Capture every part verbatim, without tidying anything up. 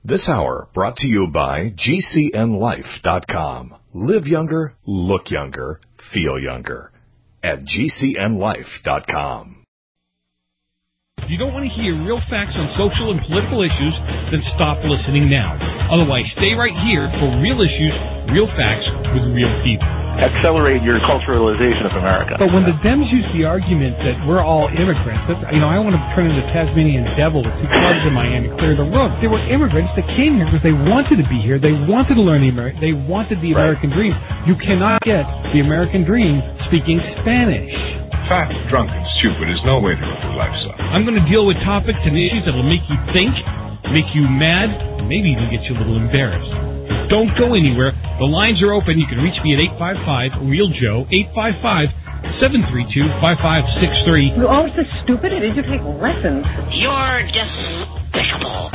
This hour brought to you by G C N life dot com. Live younger, look younger, feel younger at G C N life dot com. If you don't want to hear real facts on social and political issues, then stop listening now. Otherwise, stay right here for real issues, real facts with real people. Accelerate your culturalization of America. But when the Dems use the argument that we're all immigrants, that's, you know, I want to turn into the Tasmanian devil with two clubs in my hand and clear the road. They were immigrants that came here because they wanted to be here. They wanted to learn the American. They wanted the American right. dream. You cannot get the American dream speaking Spanish. Fat, drunk, and stupid is no way to go through life, son. I'm going to deal with topics and issues that will make you think, make you mad, and maybe even get you a little embarrassed. Don't go anywhere. The lines are open. You can reach me at eight five five, real joe, eight five five, seven three two, five five six three. You're always so stupid. It is you take lessons. You're despicable.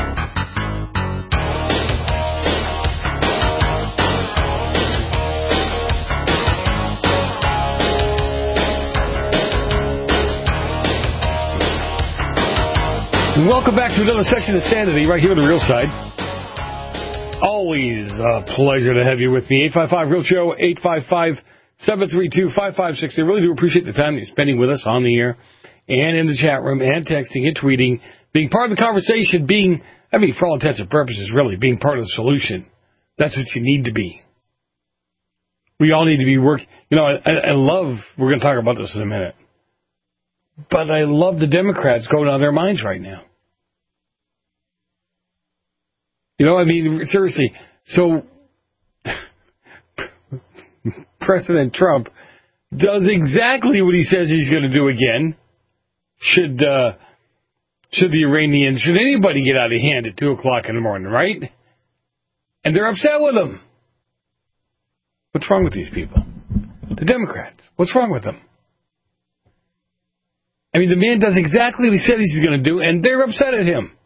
Welcome back to another session of Sanity right here on the Real Side. Always a pleasure to have you with me. eight five five, real joe, eight five five, seven three two, five five six three. I really do appreciate the time you're spending with us on the air and in the chat room and texting and tweeting, being part of the conversation, being, I mean, for all intents and purposes, really, being part of the solution. That's what you need to be. We all need to be working. You know, I, I love, we're going to talk about this in a minute, but I love the Democrats going on their minds right now. You know, I mean, seriously, so President Trump does exactly what he says he's going to do again. Should uh, should the Iranians, should anybody get out of hand at two o'clock in the morning, right? And they're upset with him. What's wrong with these people? The Democrats. What's wrong with them? I mean, the man does exactly what he said he's going to do, and they're upset at him.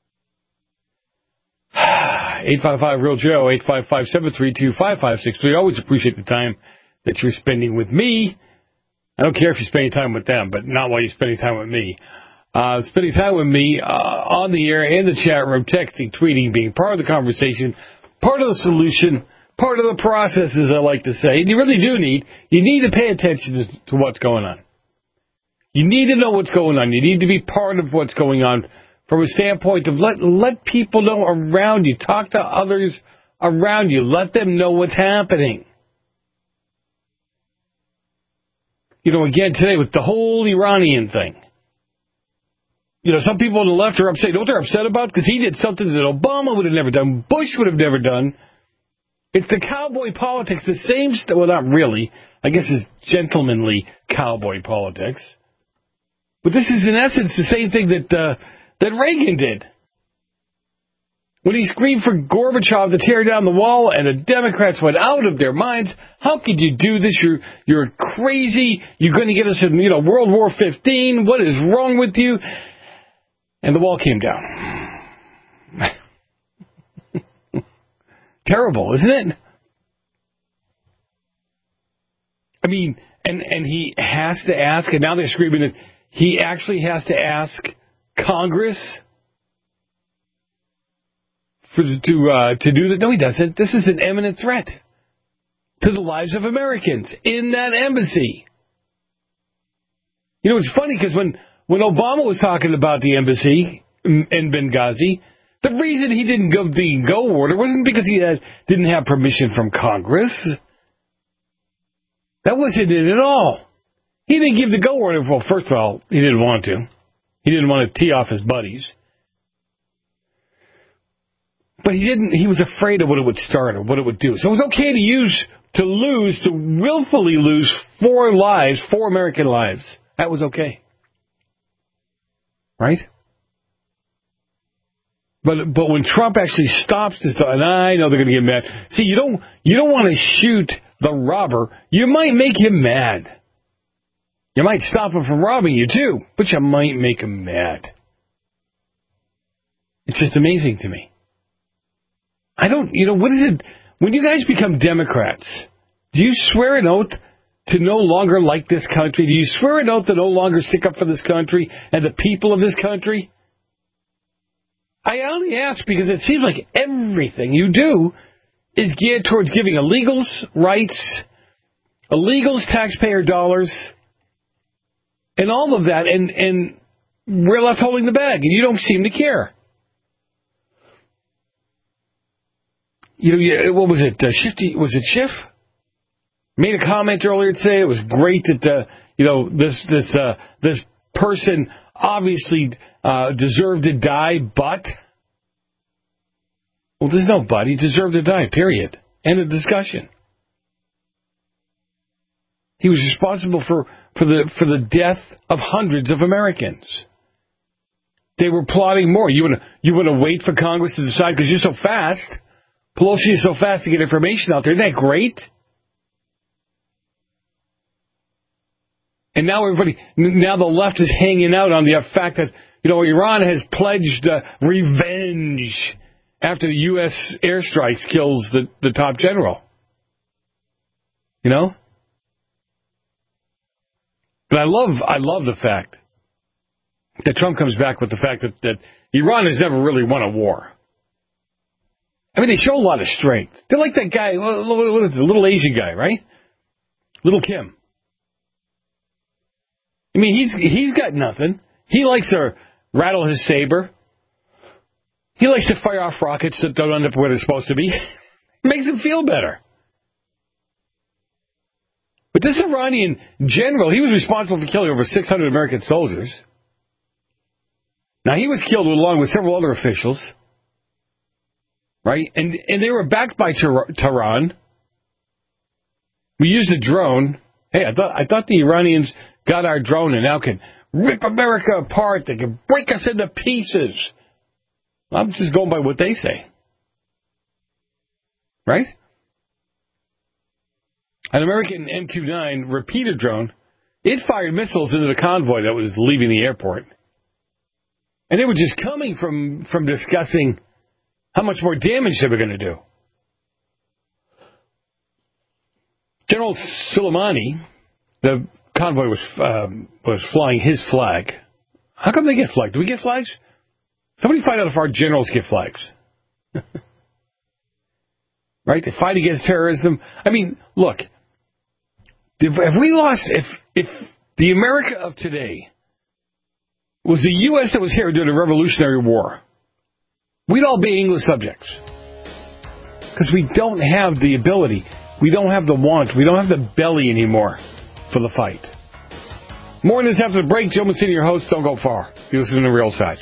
eight five five, real joe, eight five five, seven three two, five five six three. I always appreciate the time that you're spending with me. I don't care if you're spending time with them, but not while you're spending time with me. Uh, spending time with me uh, on the air, in the chat room, texting, tweeting, being part of the conversation, part of the solution, part of the process, as I like to say. And you really do need, you need to pay attention to, to what's going on. You need to know what's going on. You need to be part of what's going on from a standpoint of let let people know around you. Talk to others around you. Let them know what's happening. You know, again, today with the whole Iranian thing, you know, some people on the left are upset. You know what they're upset about? Because he did something that Obama would have never done, Bush would have never done. It's the cowboy politics, the same, st- well, not really. I guess it's gentlemanly cowboy politics. But this is, in essence, the same thing that uh, that Reagan did. When he screamed for Gorbachev to tear down the wall and the Democrats went out of their minds, how could you do this? You're you're crazy. You're going to get us in, you know, World War Fifteen. What is wrong with you? And the wall came down. Terrible, isn't it? I mean, and, and he has to ask, and now they're screaming that he actually has to ask Congress for the, to uh, to do that. No, he doesn't. This is an imminent threat to the lives of Americans in that embassy. You know, it's funny because when, when Obama was talking about the embassy in Benghazi, the reason he didn't give the go order wasn't because he had, didn't have permission from Congress. That wasn't it at all. He didn't give the go order. Well, first of all, he didn't want to. He didn't want to tee off his buddies. But he didn't. He was afraid of what it would start or what it would do. So it was okay to use, to lose, to willfully lose four lives, four American lives. That was okay. Right? But but when Trump actually stops this, and I know they're going to get mad. See, you don't you don't want to shoot the robber. You might make him mad. You might stop him from robbing you too, but you might make him mad. It's just amazing to me. I don't, you know, what is it? When you guys become Democrats, do you swear an oath to no longer like this country? Do you swear an oath to no longer stick up for this country and the people of this country? I only ask because it seems like everything you do is geared towards giving illegals rights, illegals taxpayer dollars, and all of that, and, and we're left holding the bag, and you don't seem to care. You know, you, what was it? Uh, Shifty, was it Schiff? Made a comment earlier today. It was great that uh, you know this this uh, this person obviously uh, deserved to die, but well, there's no but. He deserved to die. Period. End of discussion. He was responsible for, for the for the death of hundreds of Americans. They were plotting more. You want to you want to wait for Congress to decide because you're so fast. Pelosi is so fast to get information out there. Isn't that great? And now everybody, now the left is hanging out on the fact that, you know, Iran has pledged uh, revenge after the U S airstrikes kills the, the top general. You know? But I love, I love the fact that Trump comes back with the fact that, that Iran has never really won a war. I mean, they show a lot of strength. They're like that guy, what is it, the little Asian guy, right? Little Kim. I mean, he's he's got nothing. He likes to rattle his saber. He likes to fire off rockets that don't end up where they're supposed to be. It makes him feel better. But this Iranian general, he was responsible for killing over six hundred American soldiers. Now, he was killed along with several other officials. Right? And and they were backed by Tehran. We used a drone. Hey, I thought I thought the Iranians got our drone and now can rip America apart. They can break us into pieces. I'm just going by what they say. Right? An American M Q nine repeater drone, it fired missiles into the convoy that was leaving the airport. And they were just coming from, from discussing how much more damage they were going to do. General Soleimani, the convoy was um, was flying his flag. How come they get flags? Do we get flags? Somebody find out if our generals get flags. Right? They fight against terrorism. I mean, look, if, if we lost, if if the America of today was the U S that was here during the Revolutionary War, we'd all be English subjects. Because we don't have the ability, we don't have the want, we don't have the belly anymore for the fight. More on this after the break. Joe Mancini, your host. Don't go far. You're listening to The Real Side.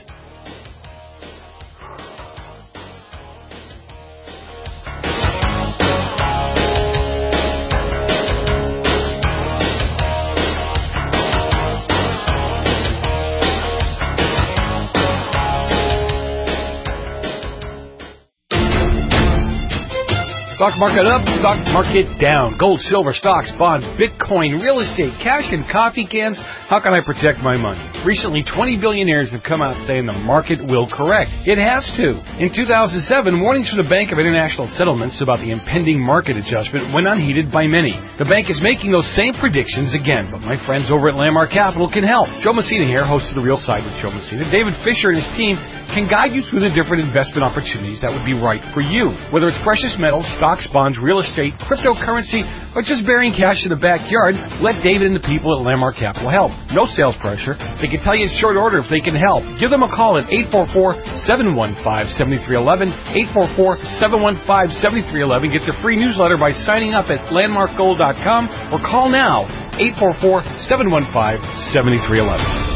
Stock market up, stock market down. Gold, silver, stocks, bonds, Bitcoin, real estate, cash, and coffee cans. How can I protect my money? Recently, twenty billionaires have come out saying the market will correct. It has to. In two thousand seven, warnings from the Bank of International Settlements about the impending market adjustment went unheeded by many. The bank is making those same predictions again, but my friends over at Landmark Capital can help. Joe Messina here, host of The Real Side with Joe Messina. David Fisher and his team can guide you through the different investment opportunities that would be right for you. Whether it's precious metals, stocks, bonds, real estate, cryptocurrency, or just burying cash in the backyard, let David and the people at Landmark Capital help. No sales pressure. They can tell you in short order if they can help. Give them a call at eight four four, seven one five, seven three one one, eight four four, seven one five, seven three one one. Get your free newsletter by signing up at landmark gold dot com or call now, eight four four, seven one five, seven three one one.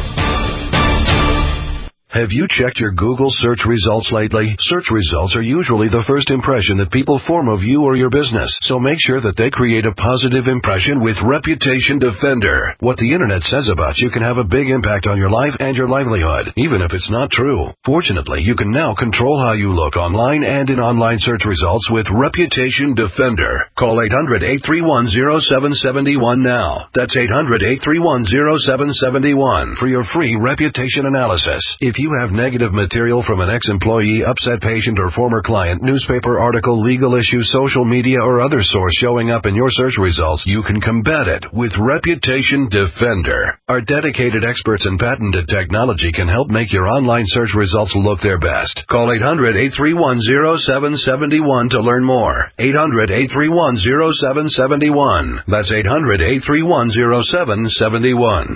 Have you checked your Google search results lately? Search results are usually the first impression that people form of you or your business, so make sure that they create a positive impression with Reputation Defender. What the internet says about you can have a big impact on your life and your livelihood, even if it's not true. Fortunately, you can now control how you look online and in online search results with Reputation Defender. Call eight hundred, eight three one, zero seven seven one now. That's eight hundred, eight three one, zero seven seven one for your free reputation analysis. If you have negative material from an ex-employee, upset patient, or former client, newspaper article, legal issue, social media, or other source showing up in your search results, you can combat it with Reputation Defender. Our dedicated experts in patented technology can help make your online search results look their best. Call eight hundred, eight three one, zero seven seven one to learn more. eight hundred, eight three one, zero seven seven one. That's eight hundred, eight three one, zero seven seven one.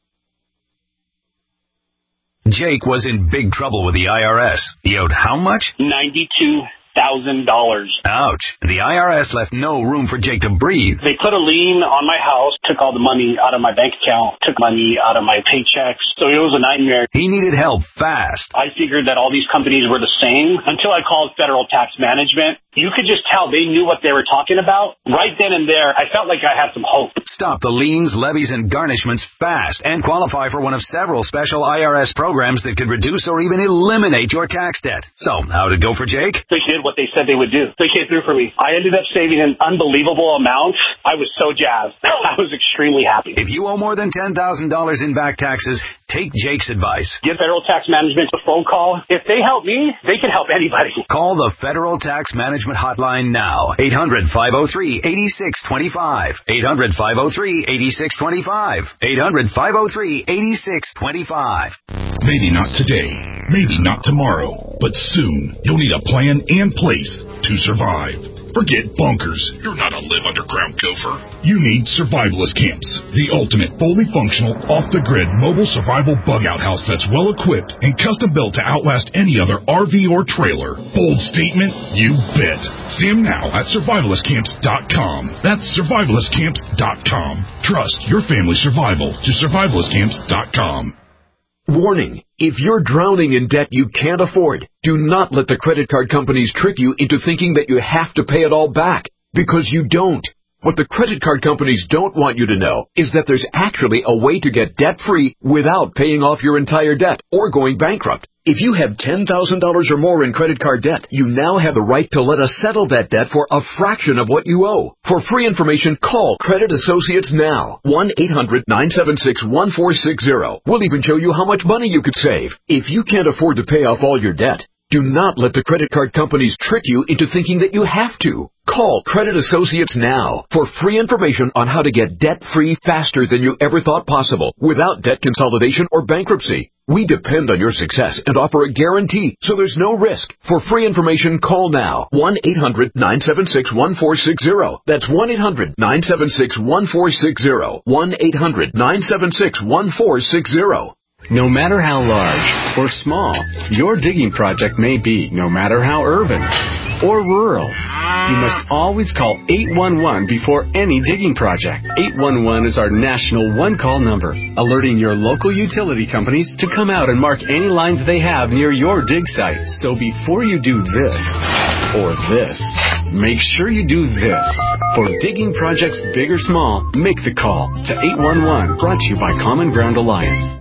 Jake was in big trouble with the I R S. He owed how much? ninety-two thousand dollars. Ouch. The I R S left no room for Jake to breathe. They put a lien on my house, took all the money out of my bank account, took money out of my paychecks. So it was a nightmare. He needed help fast. I figured that all these companies were the same until I called Federal Tax Management. You could just tell they knew what they were talking about. Right then and there, I felt like I had some hope. Stop the liens, levies, and garnishments fast and qualify for one of several special I R S programs that could reduce or even eliminate your tax debt. So, how'd it go for Jake? They did what they said they would do. They came through for me. I ended up saving an unbelievable amount. I was so jazzed. I was extremely happy. If you owe more than ten thousand dollars in back taxes, take Jake's advice. Give Federal Tax Management a phone call. If they help me, they can help anybody. Call the Federal Tax Management Hotline now. eight hundred, five oh three, eight six two five. eight hundred, five oh three, eight six two five. eight hundred, five oh three, eight six two five. Maybe not today, maybe not tomorrow, but soon you'll need a plan and place to survive. Forget bunkers. You're not a live underground gopher. You need Survivalist Camps, the ultimate fully functional, off-the-grid mobile survival bug-out house that's well-equipped and custom-built to outlast any other R V or trailer. Bold statement? You bet. See them now at survivalist camps dot com. That's survivalist camps dot com. Trust your family's survival to survivalist camps dot com. Warning, if you're drowning in debt you can't afford, do not let the credit card companies trick you into thinking that you have to pay it all back, because you don't. What the credit card companies don't want you to know is that there's actually a way to get debt-free without paying off your entire debt or going bankrupt. If you have ten thousand dollars or more in credit card debt, you now have the right to let us settle that debt for a fraction of what you owe. For free information, call Credit Associates now. one eight hundred, nine seven six, one four six zero. We'll even show you how much money you could save. If you can't afford to pay off all your debt, do not let the credit card companies trick you into thinking that you have to. Call Credit Associates now for free information on how to get debt-free faster than you ever thought possible without debt consolidation or bankruptcy. We depend on your success and offer a guarantee, so there's no risk. For free information, call now. one eight hundred, nine seven six, one four six zero. That's one eight hundred, nine seven six, one four six zero. one eight hundred, nine seven six, one four six zero. No matter how large or small your digging project may be, no matter how urban or rural, you must always call eight one one before any digging project. eight one one is our national one-call number, alerting your local utility companies to come out and mark any lines they have near your dig site. So before you do this or this, make sure you do this. For digging projects big or small, make the call to eight one one, brought to you by Common Ground Alliance.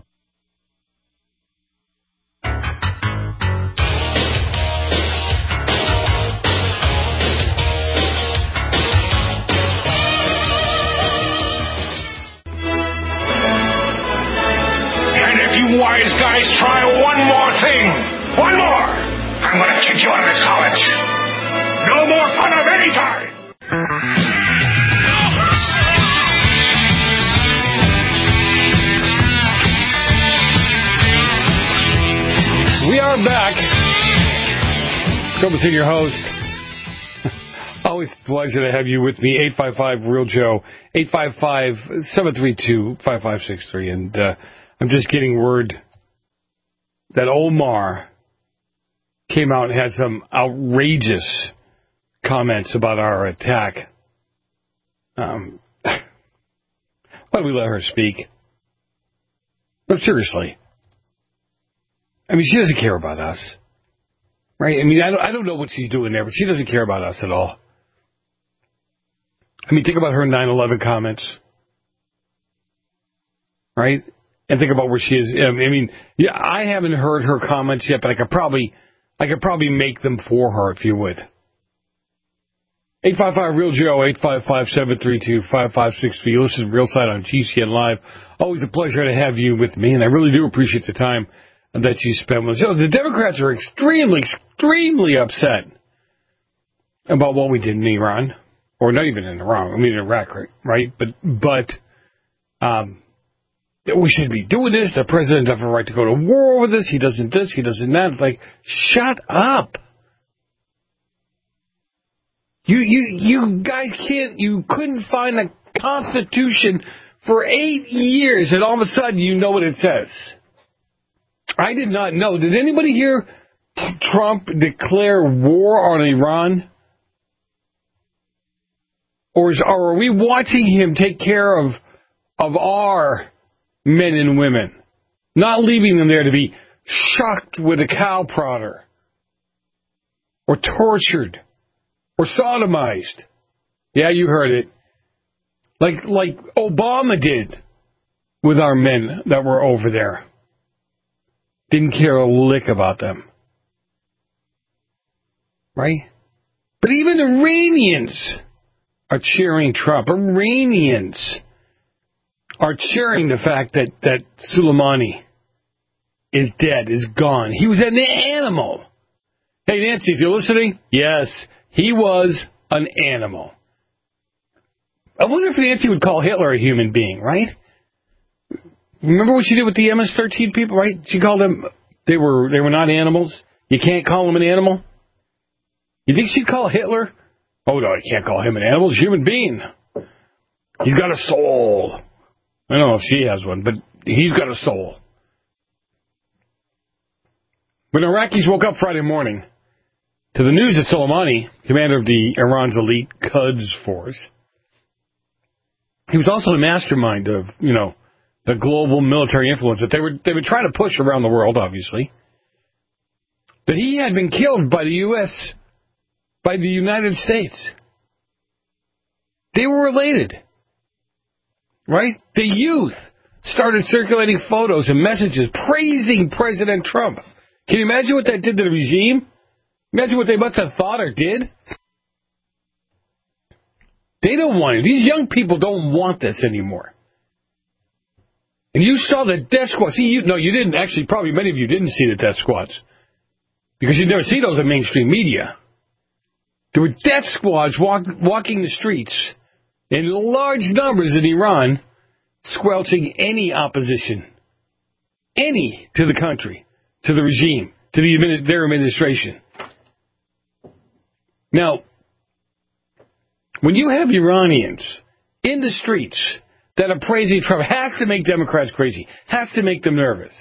Wise guys, try one more thing. One more. I'm going to kick you out of this college. No more fun of any kind. We are back. Copa Senior host. Always a pleasure to have you with me. eight five five, real Joe. eight five five, seven three two, five five six three. And, uh, I'm just getting word that Omar came out and had some outrageous comments about our attack. Um, why don't we let her speak? But seriously. I mean, she doesn't care about us. Right? I mean, I don't, I don't know what she's doing there, but she doesn't care about us at all. I mean, think about her nine eleven comments. Right? And think about where she is. I mean, yeah, I haven't heard her comments yet, but I could probably, I could probably make them for her if you would. eight five five, real Joe, eight five five, seven three two, five five six three. You listen to Real Side on G C N Live. Always a pleasure to have you with me, and I really do appreciate the time that you spend with us. So the Democrats are extremely, extremely upset about what we did in Iran, or not even in Iran, I mean in Iraq, right? But, but um, we should be doing this. The president doesn't have a right to go to war over this. He doesn't this, he doesn't that. It's like, shut up. You, you, you guys can't, you couldn't find a constitution for eight years, and all of a sudden you know what it says. I did not know. Did anybody hear Trump declare war on Iran? Or, is, or are we watching him take care of of our men and women, not leaving them there to be shocked with a cow prodder, or tortured, or sodomized? Yeah, you heard it. Like like Obama did with our men that were over there. Didn't care a lick about them. Right? But even Iranians are cheering Trump. Iranians are cheering the fact that, that Soleimani is dead, is gone. He was an animal. Hey, Nancy, if you're listening, yes, he was an animal. I wonder if Nancy would call Hitler a human being, right? Remember what she did with the M S thirteen people, right? She called them, they were they were not animals. You can't call them an animal. You think she'd call Hitler? Oh, no, you can't call him an animal. He's a human being. He's got a soul. I don't know if she has one, but he's got a soul. When Iraqis woke up Friday morning to the news that Soleimani, commander of the Iran's elite Quds force, he was also the mastermind of, you know, the global military influence that they were they were trying to push around the world, obviously, that he had been killed by the U S, by the United States. They were related, right? The youth started circulating photos and messages praising President Trump. Can you imagine what that did to the regime? Imagine what they must have thought or did. They don't want it. These young people don't want this anymore. And you saw the death squad. See, you, no, you didn't. Actually, probably many of you didn't see the death squads, because you never see those in mainstream media. There were death squads walk, walking the streets in large numbers in Iran, squelching any opposition, any to the country, to the regime, to the, their administration. Now, when you have Iranians in the streets that are praising Trump, has to make Democrats crazy, has to make them nervous.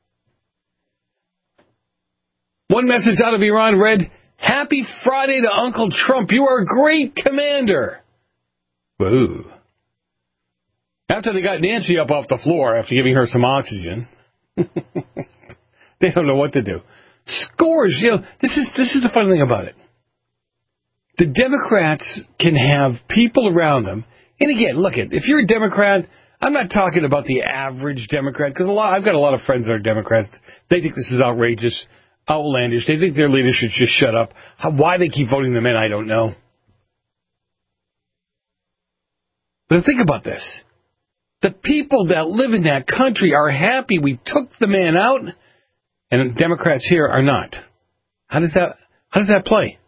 One message out of Iran read, "Happy Friday to Uncle Trump. You are a great commander." Woo. After they got Nancy up off the floor after giving her some oxygen, they don't know what to do. Scores, you know, this is this is the funny thing about it. The Democrats can have people around them. And again, look, at if you're a Democrat, I'm not talking about the average Democrat, because a lot I've got a lot of friends that are Democrats. They think this is outrageous, outlandish. They think their leaders should just shut up. How, why they keep voting them in, I don't know. But think about this. The people that live in that country are happy we took the man out, and the Democrats here are not. How does that how does that play?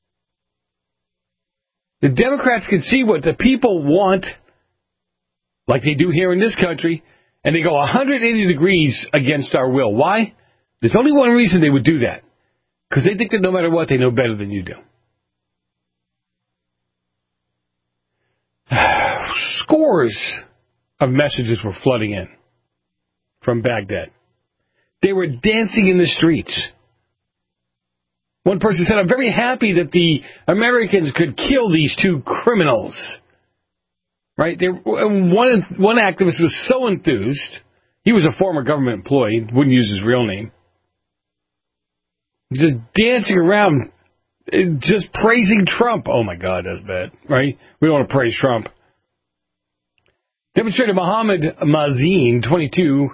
The Democrats can see what the people want, like they do here in this country, and they go one hundred eighty degrees against our will. Why? There's only one reason they would do that. Because they think that no matter what, they know better than you do. Scores of messages were flooding in from Baghdad. They were dancing in the streets. One person said, "I'm very happy that the Americans could kill these two criminals." Right? They, one, one activist was so enthused. He was a former government employee, wouldn't use his real name. Just dancing around, just praising Trump. Oh, my God, that's bad, right? We don't want to praise Trump. Demonstrator Mohammed Mazin, twenty-two,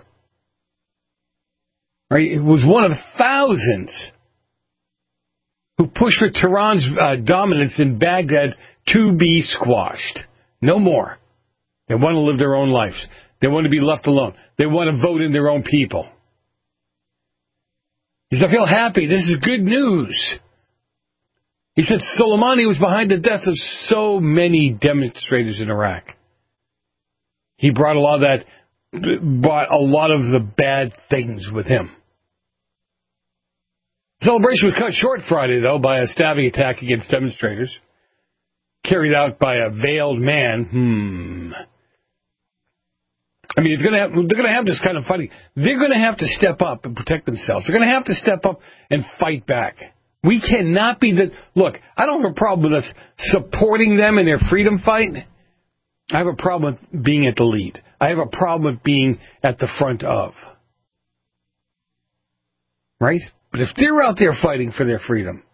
right, was one of thousands who pushed for Tehran's uh, dominance in Baghdad to be squashed. No more. They want to live their own lives. They want to be left alone. They want to vote in their own people. He said, I feel happy. This is good news. He said Soleimani was behind the death of so many demonstrators in Iraq. He brought a lot of that, brought a lot of the bad things with him. The celebration was cut short Friday, though, by a stabbing attack against demonstrators, carried out by a veiled man. Hmm. I mean, they're going to have, they're going to have this kind of fighting. They're going to have to step up and protect themselves. They're going to have to step up and fight back. We cannot be the... Look, I don't have a problem with us supporting them in their freedom fight. I have a problem with being at the lead. I have a problem with being at the front of. Right? But if they're out there fighting for their freedom,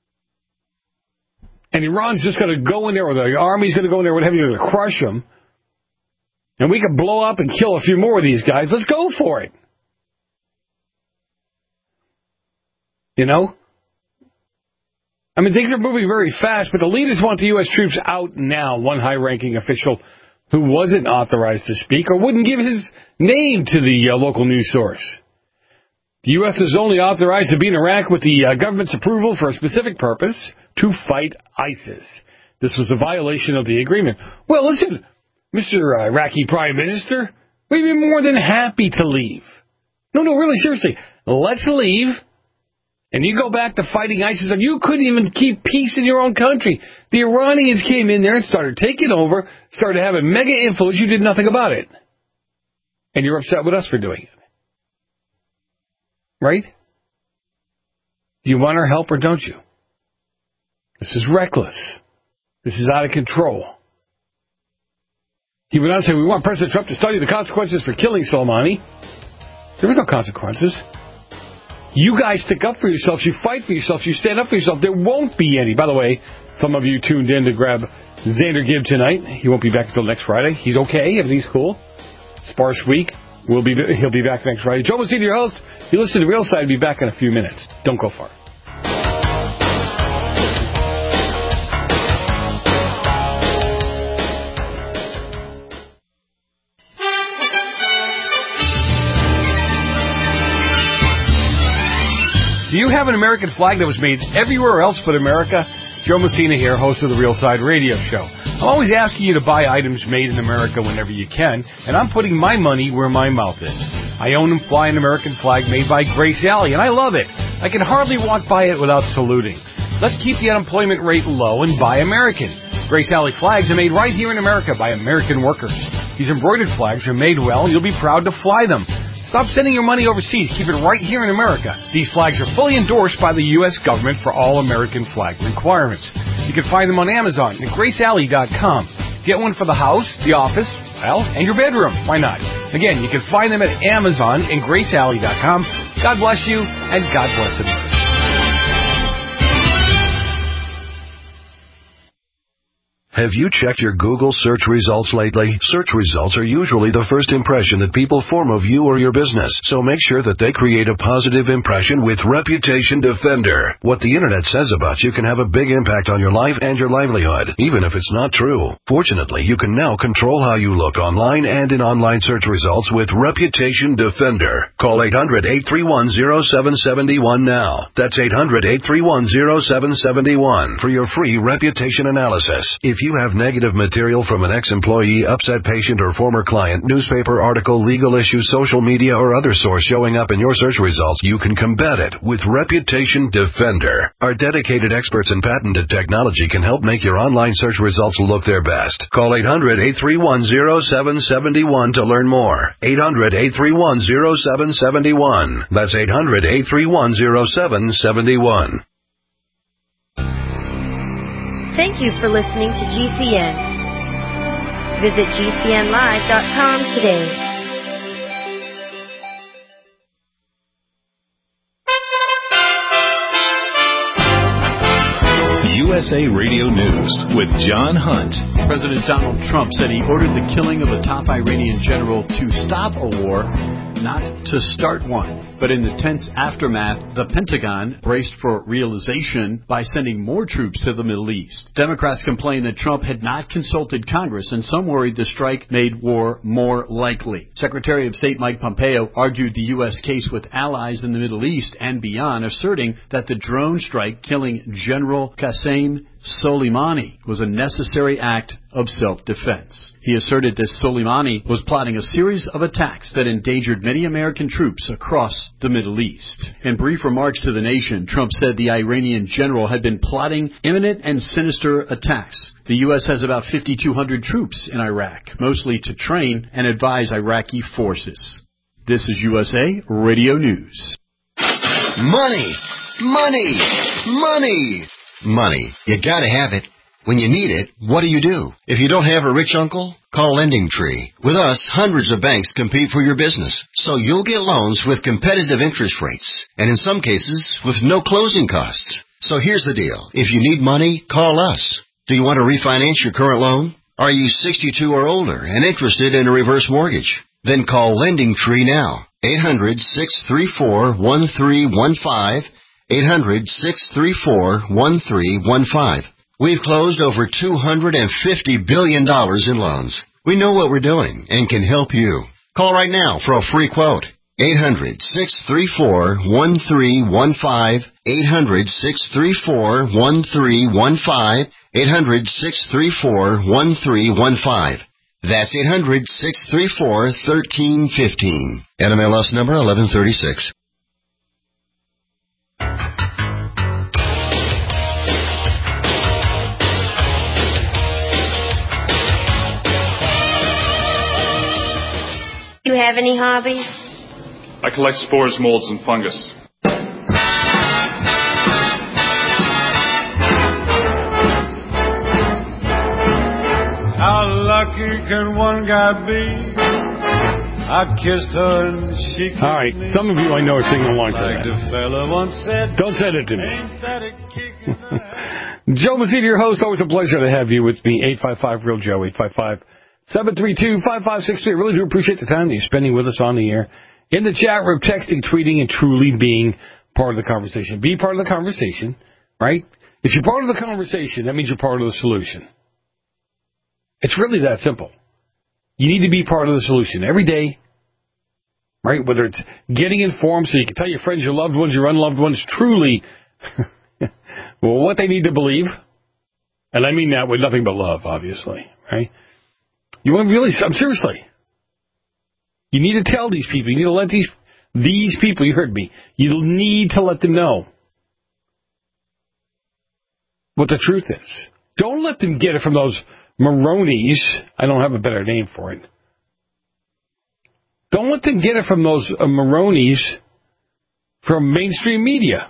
and Iran's just going to go in there, or the army's going to go in there, whatever, you're going to crush them, and we can blow up and kill a few more of these guys, let's go for it. You know? I mean, things are moving very fast, but the leaders want the U S troops out now. One high-ranking official who wasn't authorized to speak or wouldn't give his name to the uh, local news source. The U S is only authorized to be in Iraq with the uh, government's approval for a specific purpose, to fight ISIS. This was a violation of the agreement. Well, listen, Mister Iraqi Prime Minister, we'd be more than happy to leave. No, no, really, seriously, let's leave. And you go back to fighting ISIS, and you couldn't even keep peace in your own country. The Iranians came in there and started taking over, started having mega influence. You did nothing about it. And you're upset with us for doing it. Right? Do you want our help or don't you? This is reckless. This is out of control. He went on to say, we want President Trump to study the consequences for killing Soleimani. There are no consequences. You guys stick up for yourselves. You fight for yourselves. You stand up for yourself. There won't be any. By the way, some of you tuned in to grab Xander Gibb tonight. He won't be back until next Friday. He's okay. Everything's cool. Sparse week. We'll be, he'll be back next Friday. Joe Messina, your host. You listen to Real Side. I'll be back in a few minutes. Don't go far. Do you have an American flag that was made everywhere else but America? Joe Messina here, host of the Real Side Radio Show. I'm always asking you to buy items made in America whenever you can, and I'm putting my money where my mouth is. I own and fly an American flag made by Grace Alley, and I love it. I can hardly walk by it without saluting. Let's keep the unemployment rate low and buy American. Grace Alley flags are made right here in America by American workers. These embroidered flags are made well, and you'll be proud to fly them. Stop sending your money overseas. Keep it right here in America. These flags are fully endorsed by the U S government for all American flag requirements. You can find them on Amazon at grace alley dot com. Get one for the house, the office, well, and your bedroom. Why not? Again, you can find them at Amazon and grace alley dot com. God bless you, and God bless America. Have you checked your Google search results lately? Search results are usually the first impression that people form of you or your business, so make sure that they create a positive impression with Reputation Defender. What the internet says about you can have a big impact on your life and your livelihood, even if it's not true. Fortunately, you can now control how you look online and in online search results with Reputation Defender. Call eight hundred, eight three one, zero seven seven one now. That's eight hundred, eight three one, zero seven seven one for your free reputation analysis. If you have negative material from an ex-employee, upset patient, or former client, newspaper article, legal issue, social media, or other source showing up in your search results, you can combat it with Reputation Defender. Our dedicated experts in patented technology can help make your online search results look their best. Call eight hundred, eight three one, zero seven seven one to learn more. eight hundred, eight three one, zero seven seven one. That's eight hundred, eight three one, zero seven seven one. Thank you for listening to G C N. Visit G C N live dot com today. U S A Radio News with John Hunt. President Donald Trump said he ordered the killing of a top Iranian general to stop a war not to start one. But in the tense aftermath, the Pentagon braced for realization by sending more troops to the Middle East. Democrats complained that Trump had not consulted Congress, and some worried the strike made war more likely. Secretary of State Mike Pompeo argued the U S case with allies in the Middle East and beyond, asserting that the drone strike killing General Qasem Soleimani was a necessary act of self-defense. He asserted that Soleimani was plotting a series of attacks that endangered many American troops across the Middle East. In brief remarks to the nation, Trump said the Iranian general had been plotting imminent and sinister attacks. The U S has about fifty-two hundred troops in Iraq, mostly to train and advise Iraqi forces. This is U S A Radio News. Money! Money! Money! Money. You gotta have it. When you need it, what do you do? If you don't have a rich uncle, call LendingTree. With us, hundreds of banks compete for your business, so you'll get loans with competitive interest rates, and in some cases, with no closing costs. So here's the deal. If you need money, call us. Do you want to refinance your current loan? Are you sixty-two or older and interested in a reverse mortgage? Then call LendingTree now. eight hundred, six three four, one three one five. eight hundred, six three four, one three one five. We've closed over two hundred fifty billion dollars in loans. We know what we're doing and can help you. Call right now for a free quote. eight hundred, six three four, one three one five. eight hundred, six three four, one three one five. eight hundred, six three four, one three one five. That's eight hundred, six three four, one three one five. N M L S number eleven thirty-six. You have any hobbies? I collect spores, molds, and fungus. How lucky can one guy be? I kissed her and she kissed All right, me. some of you I know are singing along to Like that. the fella once said, don't send it to me. Ain't that a kick in the head? Joe Messina, your host. Always a pleasure to have you with me. eight five five, real Joe, eight five five, seven three two, five five six three. I really do appreciate the time that you're spending with us on the air. In the chat room, texting, tweeting, and truly being part of the conversation. Be part of the conversation, right? If you're part of the conversation, that means you're part of the solution. It's really that simple. You need to be part of the solution every day, right? Whether it's getting informed so you can tell your friends, your loved ones, your unloved ones truly well, what they need to believe. And I mean that with nothing but love, obviously, right? You want really, I'm seriously. You need to tell these people. You need to let these these people, you heard me, you need to let them know what the truth is. Don't let them get it from those Maronis. I don't have a better name for it. Don't let them get it from those uh, Maronis from mainstream media.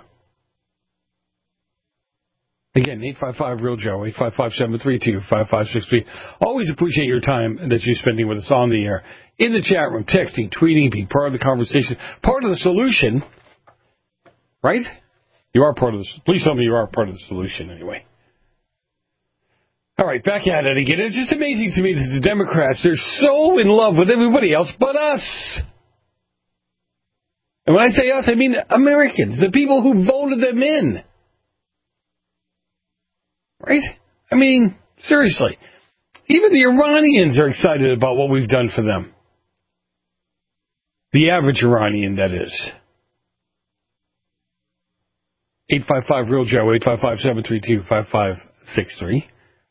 Again, eight five five, real Joe, eight five five, seven three two, five five six three. Always appreciate your time that you're spending with us on the air, in the chat room, texting, tweeting, being part of the conversation, part of the solution, right? You are part of the, please tell me you are part of the solution anyway. All right, back at it again. It's just amazing to me that the Democrats, they're so in love with everybody else but us. And when I say us, I mean Americans, the people who voted them in. Right? I mean, seriously. Even the Iranians are excited about what we've done for them. The average Iranian, that is. eight five five, real Joe, eight five five, seven three two, five five six three.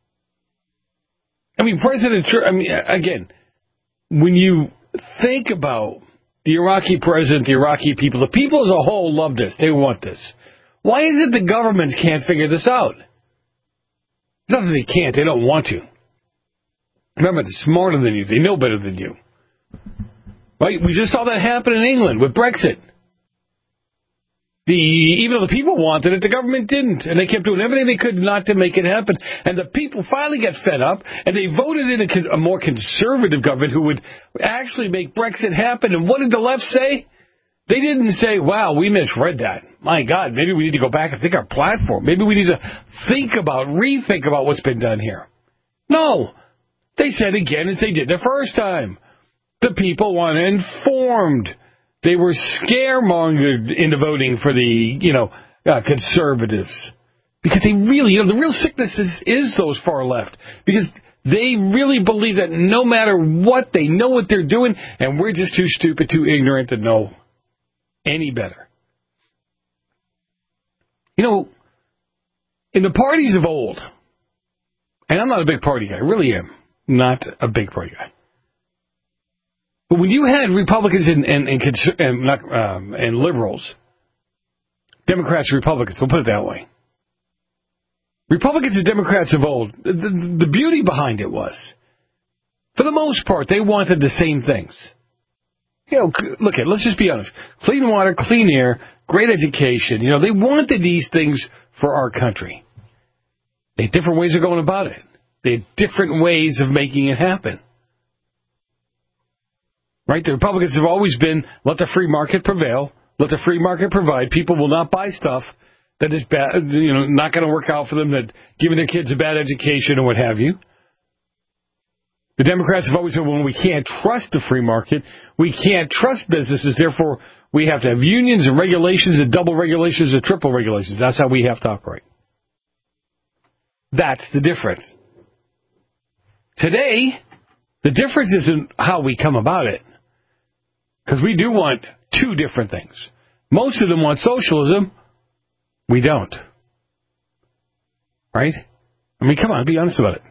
I mean, President Trump, I mean, again, when you think about the Iraqi president, the Iraqi people, the people as a whole love this. They want this. Why is it the governments can't figure this out? It's not that they can't. They don't want to. Remember, they're smarter than you. They know better than you. Right? We just saw that happen in England with Brexit. The, even though the people wanted it, the government didn't. And they kept doing everything they could not to make it happen. And the people finally got fed up, and they voted in a, a more conservative government who would actually make Brexit happen. And what did the left say? They didn't say, wow, we misread that. My God, maybe we need to go back and think our platform. Maybe we need to think about, rethink about what's been done here. No. They said again as they did the first time. The people want informed They were scaremongered into voting for the, you know, uh, conservatives. Because they really, you know, the real sickness is, is those far left. Because they really believe that no matter what, they know what they're doing, and we're just too stupid, too ignorant to know any better. You know, in the parties of old, and I'm not a big party guy, I really am not a big party guy. But when you had Republicans and and and, and, not, um, and liberals, Democrats and Republicans, we'll put it that way. Republicans and Democrats of old, the, the, the beauty behind it was, for the most part, they wanted the same things. You know, look at, let's just be honest. Clean water, clean air, great education. You know, they wanted these things for our country. They had different ways of going about it. They had different ways of making it happen. Right? The Republicans have always been, let the free market prevail, let the free market provide. People will not buy stuff that is bad, you know, not going to work out for them, that giving their kids a bad education or what have you. The Democrats have always said, well, we can't trust the free market. We can't trust businesses. Therefore, we have to have unions and regulations and double regulations and triple regulations. That's how we have to operate. That's the difference. Today, the difference isn't how we come about it. Because we do want two different things. Most of them want socialism. We don't. Right? I mean, come on, be honest about it.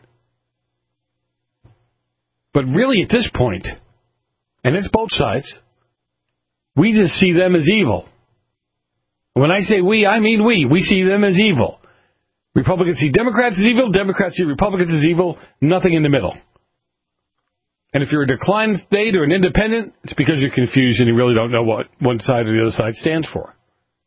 But really, at this point, and it's both sides, we just see them as evil. When I say we, I mean we. We see them as evil. Republicans see Democrats as evil. Democrats see Republicans as evil. Nothing in the middle. And if you're a declined state or an independent, it's because you're confused and you really don't know what one side or the other side stands for.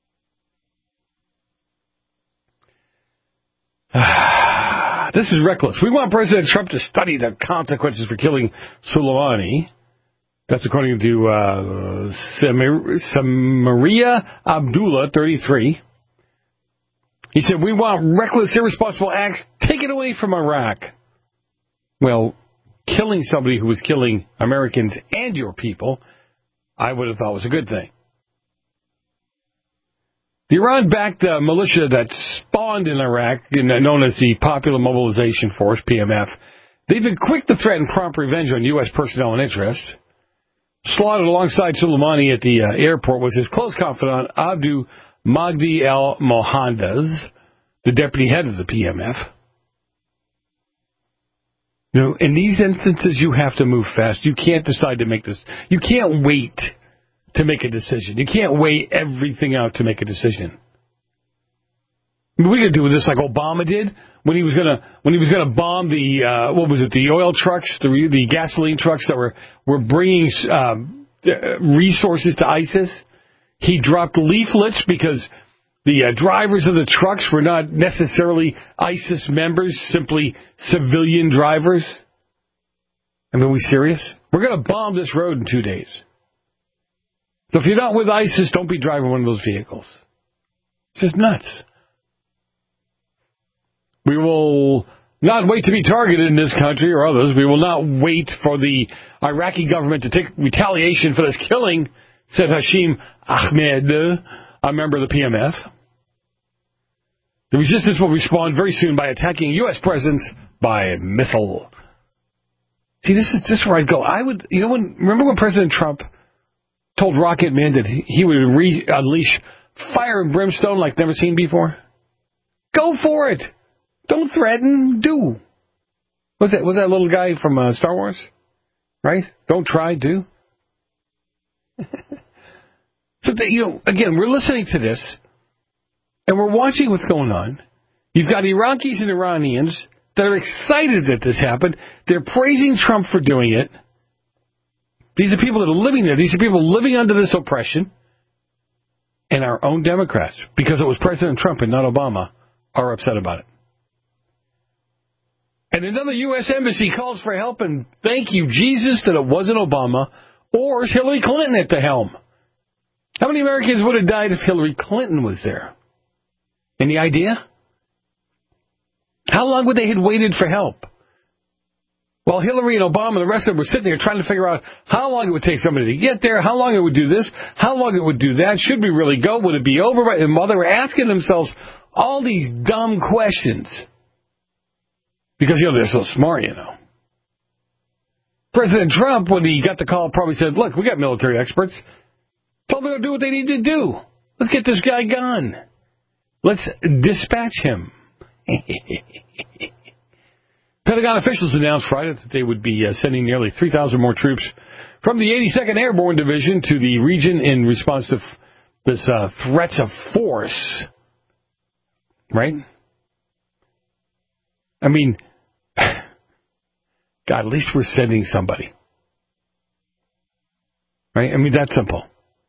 This is reckless. We want President Trump to study the consequences for killing Soleimani. That's according to uh, Samaria Abdullah, thirty-three. He said, we want reckless, irresponsible acts taken away from Iraq. Well, killing somebody who was killing Americans and your people, I would have thought was a good thing. The Iran-backed uh, militia that spawned in Iraq, known as the Popular Mobilization Force, P M F, they've been quick to threaten prompt revenge on U S personnel and interests. Slaughtered alongside Soleimani at the uh, airport was his close confidant, Abdu Magdi al-Mohandes, the deputy head of the P M F. You know, in these instances, you have to move fast. You can't decide to make this. You can't wait to make a decision. You can't weigh everything out to make a decision. I mean, we could do this like Obama did when he was gonna when he was gonna bomb the uh, what was it the oil trucks, the the gasoline trucks that were were bringing um, resources to ISIS. He dropped leaflets because the uh, drivers of the trucks were not necessarily ISIS members, simply civilian drivers. I mean, are we serious? We're gonna bomb this road in two days. So if you're not with ISIS, don't be driving one of those vehicles. It's just nuts. We will not wait to be targeted in this country or others. We will not wait for the Iraqi government to take retaliation for this killing, said Hashim Ahmed, a member of the P M F. The resistance will respond very soon by attacking U S presence by missile. See, this is this is where I'd go. I would, you know, when remember when President Trump told Rocket Man that he would re- unleash fire and brimstone like never seen before? Go for it. Don't threaten. Do. Was that was that little guy from uh, Star Wars? Right? Don't try. Do. So that, you know, again, we're listening to this, and we're watching what's going on. You've got Iraqis and Iranians that are excited that this happened. They're praising Trump for doing it. These are people that are living there. These are people living under this oppression. And our own Democrats, because it was President Trump and not Obama, are upset about it. And another U S embassy calls for help, and thank you, Jesus, that it wasn't Obama or Hillary Clinton at the helm. How many Americans would have died if Hillary Clinton was there? Any idea? How long would they have waited for help? While Hillary and Obama and the rest of them were sitting there trying to figure out how long it would take somebody to get there, how long it would do this, how long it would do that, should we really go, would it be over? And while they were asking themselves all these dumb questions, because, you know, they're so smart, you know. President Trump, when he got the call, probably said, look, we got military experts. Tell them to do what they need to do. Let's get this guy gone. Let's dispatch him. Pentagon officials announced Friday that they would be uh, sending nearly three thousand more troops from the eighty-second Airborne Division to the region in response to f- this uh, threats of force. Right? I mean, God, at least we're sending somebody. Right? I mean, that's simple.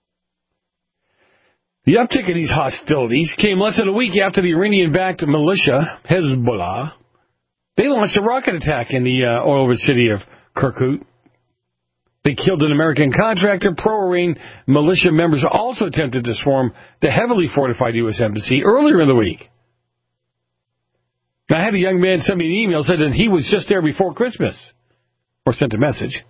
The uptick in these hostilities came less than a week after the Iranian-backed militia, Hezbollah, they launched a rocket attack in the uh, oil-rich city of Kirkuk. They killed an American contractor. Pro-Iran militia members also attempted to swarm the heavily fortified U S embassy earlier in the week. I had a young man send me an email, said that he was just there before Christmas, or sent a message,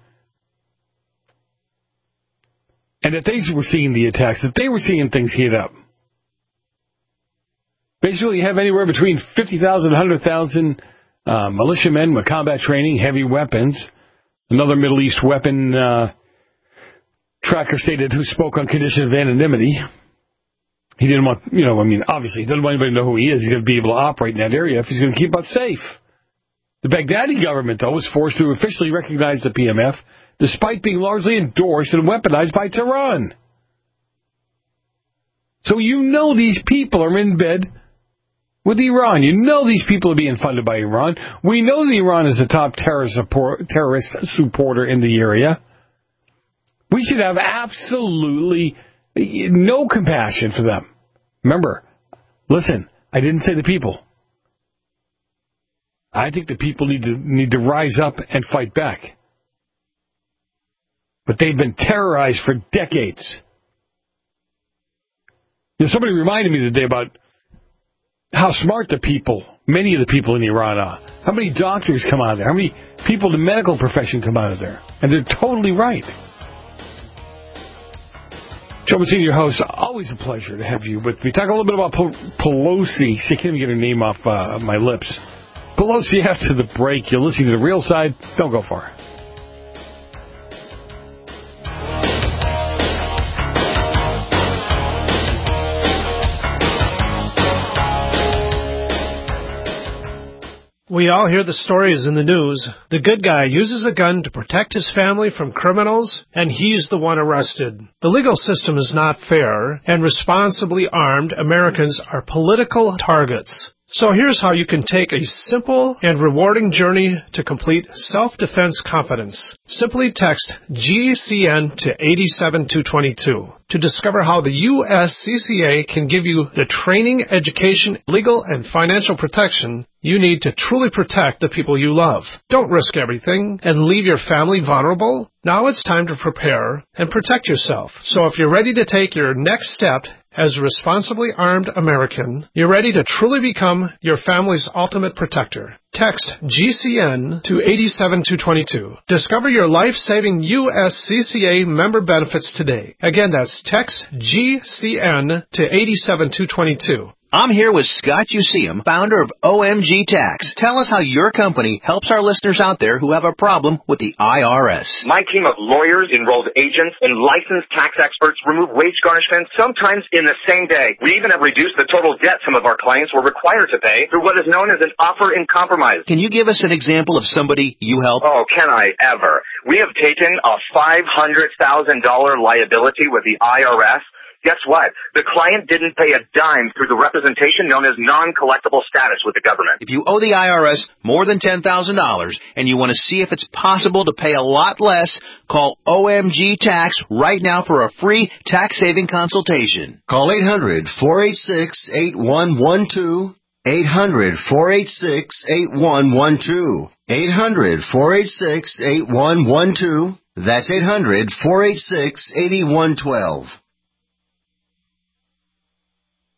and that they were seeing the attacks, that they were seeing things heat up. Basically, you have anywhere between fifty thousand and one hundred thousand uh, militiamen with combat training, heavy weapons. Another Middle East weapon uh, tracker stated who spoke on condition of anonymity. He didn't want, you know, I mean, obviously, he doesn't want anybody to know who he is. He's going to be able to operate in that area if he's going to keep us safe. The Baghdadi government, though, was forced to officially recognize the P M F, despite being largely endorsed and weaponized by Tehran. So you know these people are in bed with Iran. You know these people are being funded by Iran. We know that Iran is the top terrorist, support, terrorist supporter in the area. We should have absolutely no compassion for them. Remember, listen, I didn't say the people. I think the people need to need to rise up and fight back. But they've been terrorized for decades. You know, somebody reminded me today about how smart the people, many of the people in Iran are. How many doctors come out of there? How many people in the medical profession come out of there? And they're totally right. Joe Mazzini, your host, always a pleasure to have you with me. Talk a little bit about Pelosi. See, I can't even get her name off uh, my lips. Pelosi, after the break, you're listening to The Real Side. Don't go far. We all hear the stories in the news. The good guy uses a gun to protect his family from criminals, and he's the one arrested. The legal system is not fair, and responsibly armed Americans are political targets. So here's how you can take a simple and rewarding journey to complete self-defense confidence. Simply text G C N to eight seven two two two to discover how the U S C C A can give you the training, education, legal, and financial protection you need to truly protect the people you love. Don't risk everything and leave your family vulnerable. Now it's time to prepare and protect yourself. So if you're ready to take your next step as a responsibly armed American, you're ready to truly become your family's ultimate protector. Text G C N to eight seven two two two. Discover your life-saving U S C C A member benefits today. Again, that's text G C N to eight seven two two two. I'm here with Scott Useum, founder of O M G Tax. Tell us how your company helps our listeners out there who have a problem with the I R S. My team of lawyers, enrolled agents, and licensed tax experts remove wage garnishments sometimes in the same day. We even have reduced the total debt some of our clients were required to pay through what is known as an offer in compromise. Can you give us an example of somebody you help? Oh, can I ever? We have taken a five hundred thousand dollars liability with the I R S. Guess what? The client didn't pay a dime through the representation known as non-collectible status with the government. If you owe the I R S more than ten thousand dollars and you want to see if it's possible to pay a lot less, call O M G Tax right now for a free tax-saving consultation. Call eight hundred four eight six eight one one two. eight hundred four eight six eight one one two. eight hundred four eight six eight one one two. That's eight hundred four eight six eight one one two.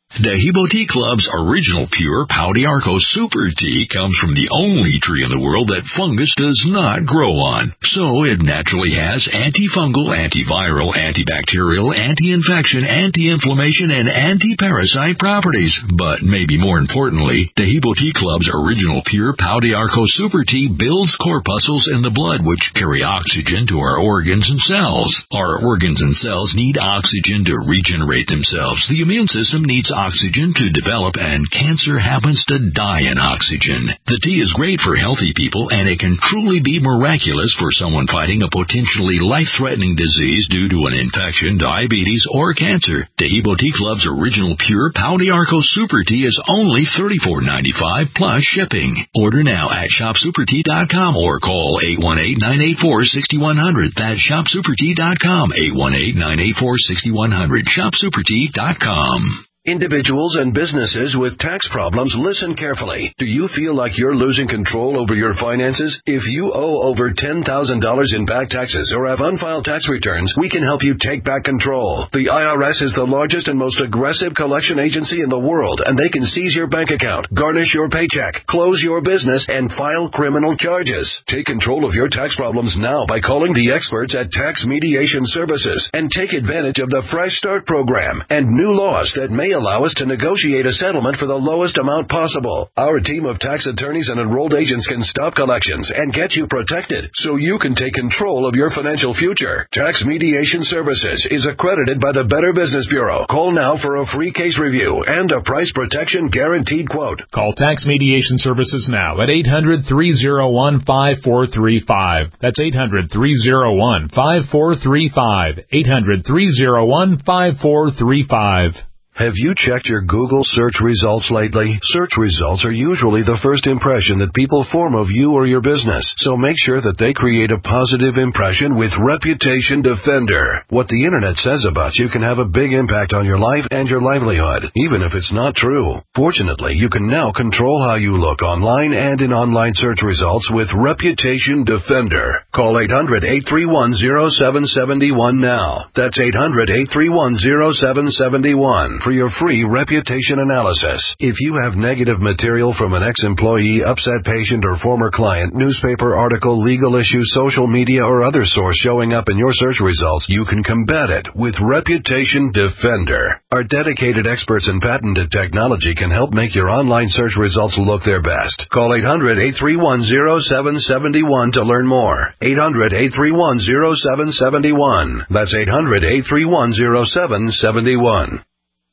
Dehibo Tea Club's original pure Pau d'Arco Super Tea comes from the only tree in the world that fungus does not grow on. So it naturally has antifungal, antiviral, antibacterial, anti-infection, anti-inflammation, and anti-parasite properties. But maybe more importantly, Dehibo Tea Club's original pure Pau d'Arco Super Tea builds corpuscles in the blood which carry oxygen to our organs and cells. Our organs and cells need oxygen to regenerate themselves. The immune system needs oxygen to develop, and cancer happens to die in oxygen. The tea is great for healthy people, and it can truly be miraculous for someone fighting a potentially life-threatening disease due to an infection, diabetes, or cancer. Dehibo Tea Club's original pure Pau d'Arco Super Tea is only thirty-four ninety-five plus shipping. Order now at shop super tea dot com or call eight one eight, nine eight four, six one zero zero. That's shop super tea dot com, eight one eight, nine eight four, six one zero zero, shop super tea dot com. Individuals and businesses with tax problems, listen carefully. Do you feel like you're losing control over your finances? If you owe over ten thousand dollars in back taxes or have unfiled tax returns, we can help you take back control. The I R S is the largest and most aggressive collection agency in the world, and they can seize your bank account, garnish your paycheck, close your business, and file criminal charges. Take control of your tax problems now by calling the experts at Tax Mediation Services and take advantage of the Fresh Start program and new laws that may allow us to negotiate a settlement for the lowest amount possible. Our team of tax attorneys and enrolled agents can stop collections and get you protected so you can take control of your financial future. Tax Mediation Services is accredited by the Better Business Bureau. Call now for a free case review and a price protection guaranteed quote. Call Tax Mediation Services now at eight hundred, three oh one, five four three five. That's eight hundred, three oh one, five four three five. eight hundred, three oh one, five four three five. Have you checked your Google search results lately? Search results are usually the first impression that people form of you or your business, so make sure that they create a positive impression with Reputation Defender. What the internet says about you can have a big impact on your life and your livelihood, even if it's not true. Fortunately, you can now control how you look online and in online search results with Reputation Defender. Call eight hundred, eight three one, zero seven seven one now. That's eight hundred, eight three one, zero seven seven one. For your free reputation analysis. If you have negative material from an ex-employee, upset patient, or former client, newspaper article, legal issue, social media, or other source showing up in your search results, you can combat it with Reputation Defender. Our dedicated experts in patented technology can help make your online search results look their best. Call eight hundred, eight three one, zero seven seven one to learn more. eight hundred, eight three one, zero seven seven one. That's eight hundred, eight three one, zero seven seven one.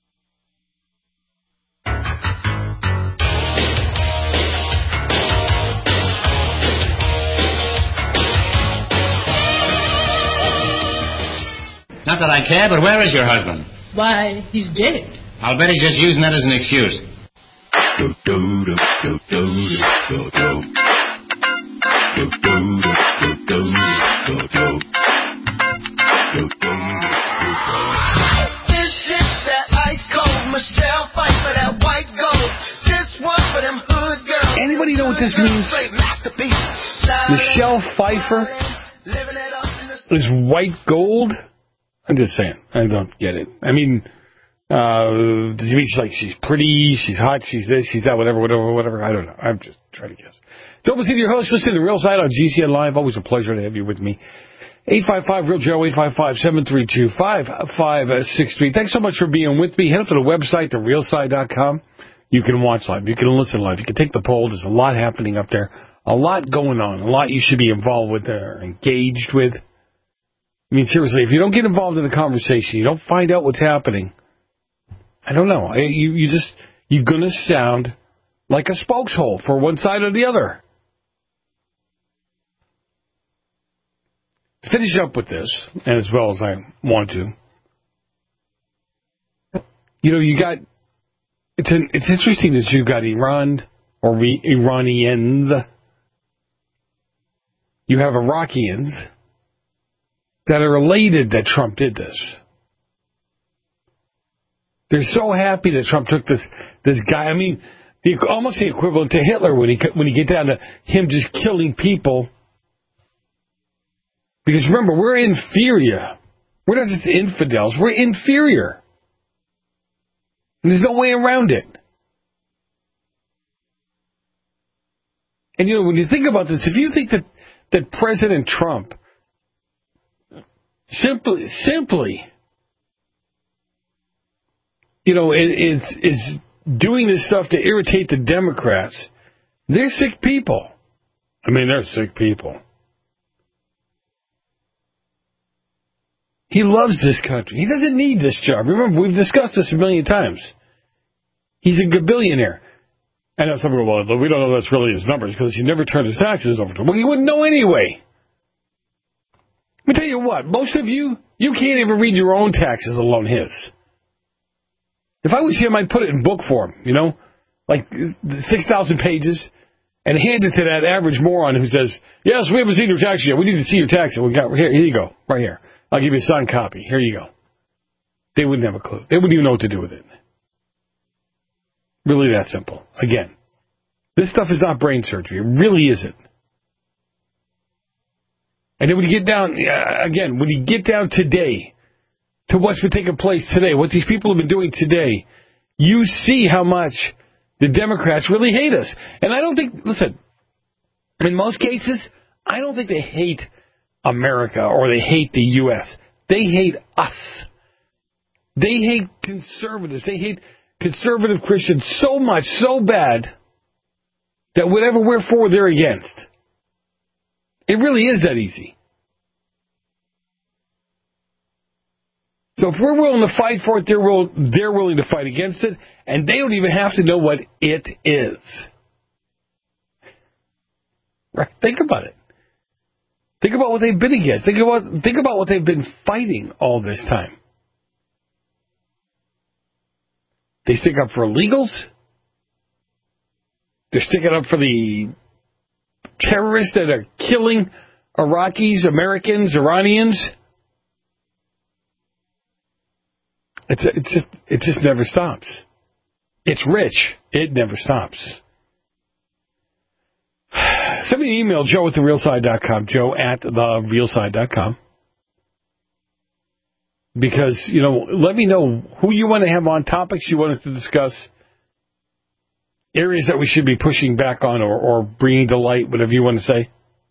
Not that I care, but where is your husband? Why, he's dead. I'll bet he's just using that as an excuse. This is that ice cold Michelle fight for that white gold. This one for them hood girls. Anybody know what this means? Michelle Pfeiffer is white gold? I'm just saying. I don't get it. I mean, uh, does it mean she's like, she's pretty, she's hot, she's this, she's that, whatever, whatever, whatever? I don't know. I'm just trying to guess. Joe Basile, your host. Listen to Real Side on G C N Live. Always a pleasure to have you with me. eight five five, real Joe, eight five five, seven three two, five five six three. Thanks so much for being with me. Head up to the website, the real side dot com. You can watch live. You can listen live. You can take the poll. There's a lot happening up there. A lot going on. A lot you should be involved with or engaged with. I mean, seriously, if you don't get involved in the conversation, you don't find out what's happening, I don't know. You, you just, you're going to sound like a spokeshole for one side or the other. Finish up with this, as well as I want to. You know, you got, it's an, it's interesting that you've got Iran, or Iranians, you have Iraqians, that are elated that Trump did this. They're so happy that Trump took this this guy. I mean, the, almost the equivalent to Hitler when he when you get down to him just killing people. Because remember, we're inferior. We're not just infidels. We're inferior. And there's no way around it. And, you know, when you think about this, if you think that, that President Trump simply, simply, you know, is, is doing this stuff to irritate the Democrats, they're sick people. I mean, they're sick people. He loves this country. He doesn't need this job. Remember, we've discussed this a million times. He's a billionaire. I know some people, well, we don't know that's really his numbers because he never turned his taxes over to him. Well, you wouldn't know anyway. Let me tell you what, most of you, you can't even read your own taxes, let alone his. If I was him, I'd put it in book form, you know, like six thousand pages, and hand it to that average moron who says, yes, we haven't seen your taxes yet. We need to see your taxes. We got here, here you go, right here. I'll give you a signed copy. Here you go. They wouldn't have a clue. They wouldn't even know what to do with it. Really that simple. Again, this stuff is not brain surgery. It really isn't. And then when you get down, uh, again, when you get down today to what's been taking place today, what these people have been doing today, you see how much the Democrats really hate us. And I don't think, listen, in most cases, I don't think they hate America or they hate the U S. They hate us. They hate conservatives. They hate conservative Christians so much, so bad, that whatever we're for, they're against. It really is that easy. So if we're willing to fight for it, they're, will, they're willing to fight against it, and they don't even have to know what it is. Right? Think about it. Think about what they've been against. Think about, think about what they've been fighting all this time. They stick up for illegals. They're sticking up for the terrorists that are killing Iraqis, Americans, Iranians. It's, it's just, it just never stops. It's rich. It never stops. Send me an email, Joe at the real side dot com, Joe at the real side dot com. Because, you know, let me know who you want to have on, topics you want us to discuss, areas that we should be pushing back on or, or bringing to light, whatever you want to say.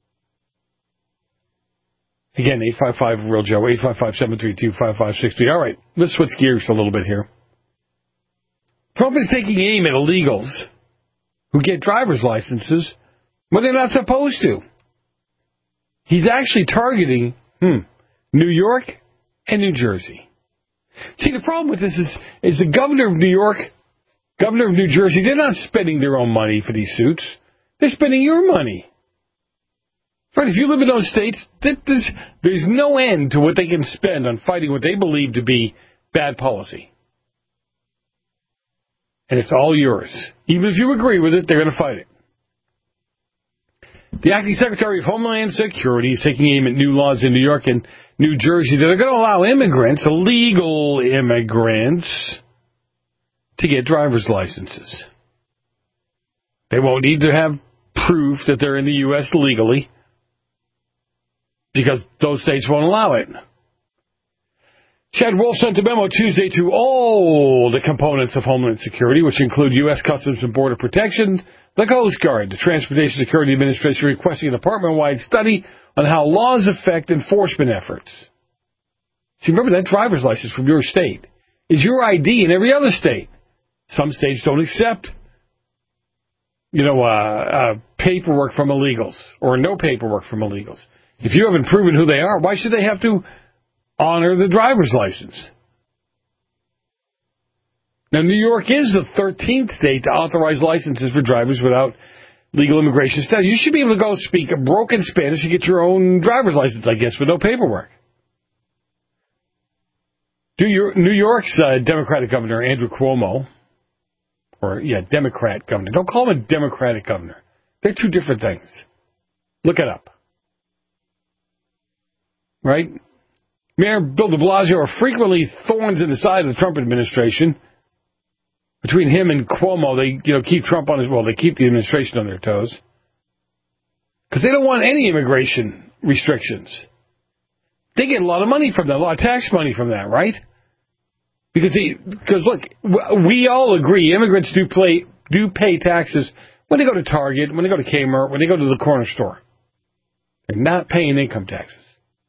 Again, eight five five, real Joe, eight five five, seven three two, five five six three. All right, let's switch gears for a little bit here. Trump is taking aim at illegals who get driver's licenses when they're not supposed to. He's actually targeting hmm, New York and New Jersey. See, the problem with this is, is the governor of New York, governor of New Jersey, they're not spending their own money for these suits. They're spending your money. Right, if you live in those states, there's, there's no end to what they can spend on fighting what they believe to be bad policy. And it's all yours. Even if you agree with it, they're going to fight it. The acting Secretary of Homeland Security is taking aim at new laws in New York and New Jersey that are going to allow immigrants, illegal immigrants, to get driver's licenses. They won't need to have proof that they're in the U S legally because those states won't allow it. Chad Wolf sent a memo Tuesday to all the components of Homeland Security, which include U S Customs and Border Protection, the Coast Guard, the Transportation Security Administration, requesting a department-wide study on how laws affect enforcement efforts. See, remember that driver's license from your state is your I D in every other state. Some states don't accept, you know, uh, uh, paperwork from illegals or no paperwork from illegals. If you haven't proven who they are, why should they have to honor the driver's license? Now, New York is the thirteenth state to authorize licenses for drivers without legal immigration status. You should be able to go speak a broken Spanish and get your own driver's license, I guess, with no paperwork. New York's uh, Democratic Governor, Andrew Cuomo, or, yeah, Democrat governor. Don't call him a Democratic governor. They're two different things. Look it up. Right? Mayor Bill de Blasio are frequently thorns in the side of the Trump administration. Between him and Cuomo, they you know keep Trump on his, well, they keep the administration on their toes. Because they don't want any immigration restrictions. They get a lot of money from that, a lot of tax money from that, right? Because, they, because look, we all agree immigrants do play do pay taxes when they go to Target, when they go to Kmart, when they go to the corner store. They're not paying income taxes.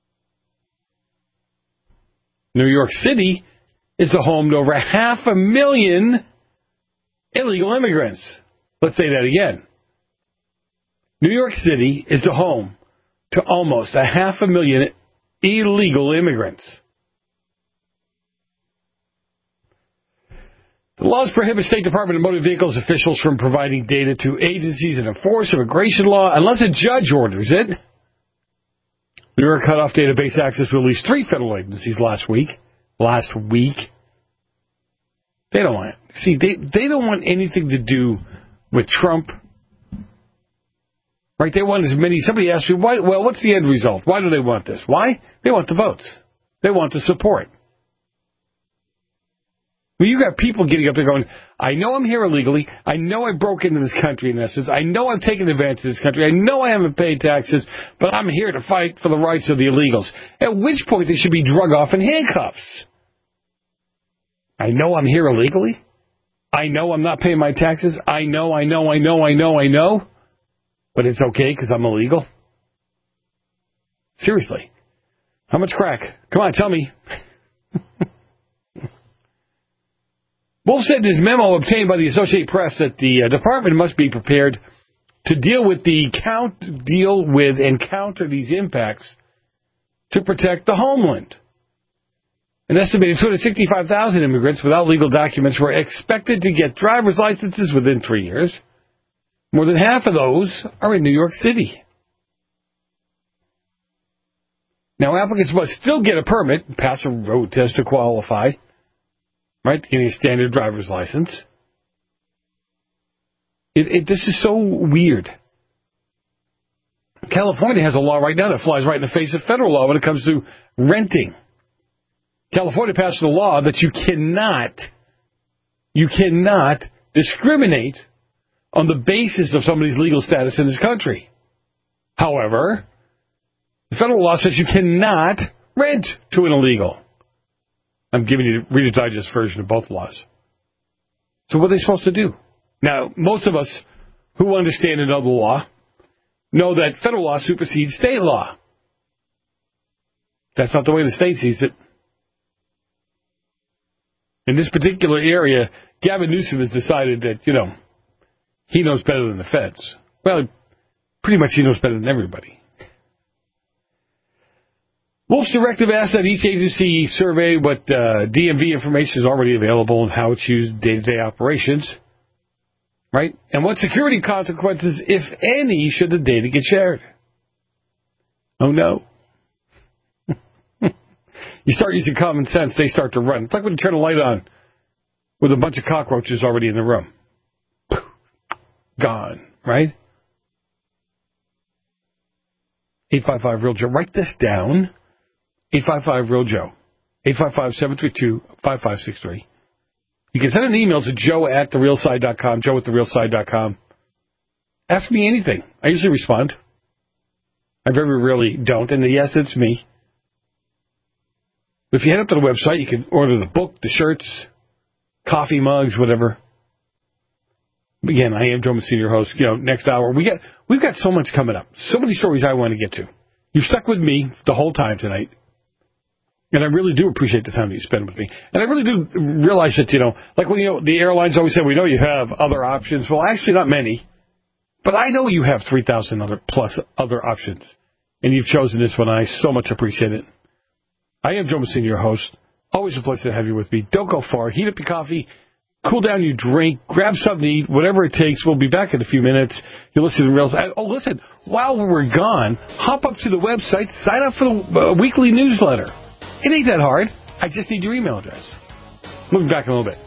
New York City is the home to over half a million illegal immigrants. Let's say that again. New York City is the home to almost a half a million illegal immigrants. The laws prohibit State Department of Motor Vehicles officials from providing data to agencies and enforce immigration law unless a judge orders it. New York cut off database access to at least three federal agencies last week. Last week. They don't want it. See, they, they don't want anything to do with Trump. Right? They want as many. Somebody asked me, why, well, what's the end result? Why do they want this? Why? They want the votes. They want the support. Well, you got people getting up there going, I know I'm here illegally. I know I broke into this country in essence. I know I've taken advantage of this country. I know I haven't paid taxes, but I'm here to fight for the rights of the illegals. At which point they should be drug off in handcuffs. I know I'm here illegally. I know I'm not paying my taxes. I know, I know, I know, I know, I know. But it's okay because I'm illegal. Seriously. How much crack? Come on, tell me. Wolf said in his memo obtained by the Associated Press that the uh, department must be prepared to deal with the count, deal with and counter these impacts to protect the homeland. An estimated two hundred sixty-five thousand immigrants without legal documents were expected to get driver's licenses within three years. More than half of those are in New York City. Now, applicants must still get a permit, pass a road test to qualify. Right, getting a standard driver's license. It, it, this is so weird. California has a law right now that flies right in the face of federal law when it comes to renting. California passed a law that you cannot, you cannot discriminate on the basis of somebody's legal status in this country. However, the federal law says you cannot rent to an illegal. I'm giving you the Reader's Digest version of both laws. So what are they supposed to do? Now, most of us who understand and know the law know that federal law supersedes state law. That's not the way the state sees it. In this particular area, Gavin Newsom has decided that, you know, he knows better than the feds. Well, pretty much he knows better than everybody. Wolf's directive asks that each agency survey what uh, D M V information is already available and how it's used in day-to-day operations, right? And what security consequences, if any, should the data get shared? Oh, no. You start using common sense, they start to run. It's like when you turn a light on with a bunch of cockroaches already in the room. Gone, right? eight five five real Joe. Write this down. eight five five real Joe. eight five five, seven three two, five five six three. You can send an email to joe at the real side dot com, joe at the real side dot com. Ask me anything. I usually respond. I very rarely don't. And the yes, it's me. If you head up to the website, you can order the book, the shirts, coffee mugs, whatever. Again, I am Joe Messina, your host. You know, next hour, we got, we've got so much coming up. So many stories I want to get to. You've stuck with me the whole time tonight. And I really do appreciate the time that you spend with me. And I really do realize that, you know, like when, you know, the airlines always say, we know you have other options. Well, actually not many. But I know you have three thousand other plus other options. And you've chosen this one. I so much appreciate it. I am Joe Messina, your host. Always a pleasure to have you with me. Don't go far. Heat up your coffee. Cool down your drink. Grab something to eat. Whatever it takes. We'll be back in a few minutes. You'll listen to Reels. Oh, listen. While we're gone, hop up to the website. Sign up for the uh, weekly newsletter. It ain't that hard. I just need your email address. We'll be back in a little bit.